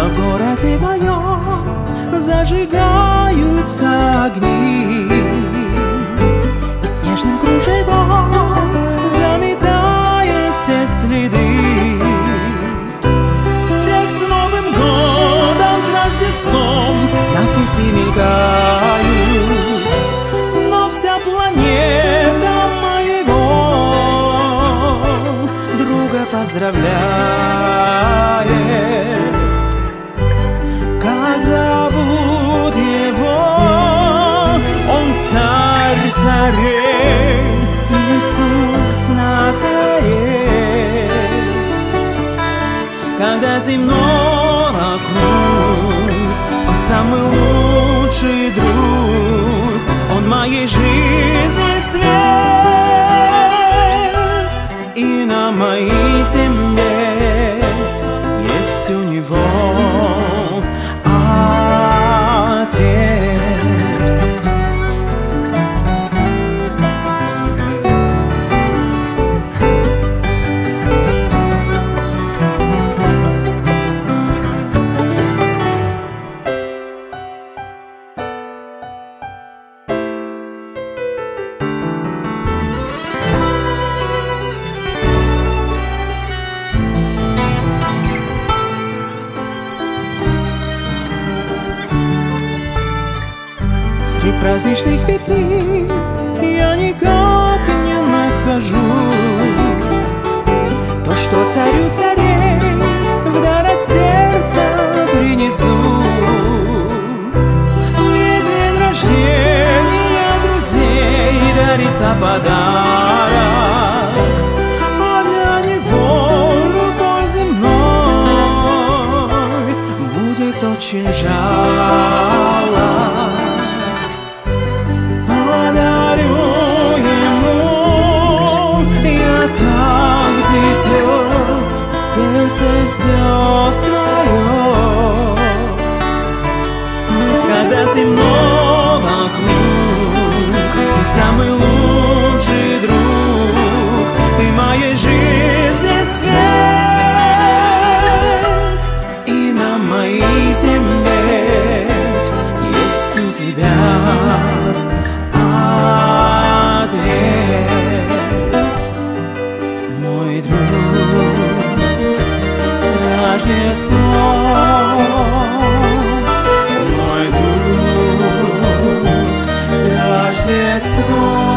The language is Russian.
в городе моем зажигаются огни, и снежным кружевом заметает все следы. Всех с Новым годом, с Рождеством надписи мелькают. Вновь вся планета моего друга поздравляет. Как зовут его? Он царь царей, Иисус Назарет. Когда темно вокруг, он самый лучший друг, он моей жизни свет, и на моей земле есть у него ответ. Среди праздничных витрин я никак не нахожу то, что царю царей в дар от сердца принесу. Ведь день рождения друзей дарится подарок, а для него любой земной будет очень жалок. Сердце все свое, когда темно вокруг, ты самый лучший друг, ты моей жизни свет, и на моей земле есть у тебя ответ, мой друг. Мой друг, с Рождеством.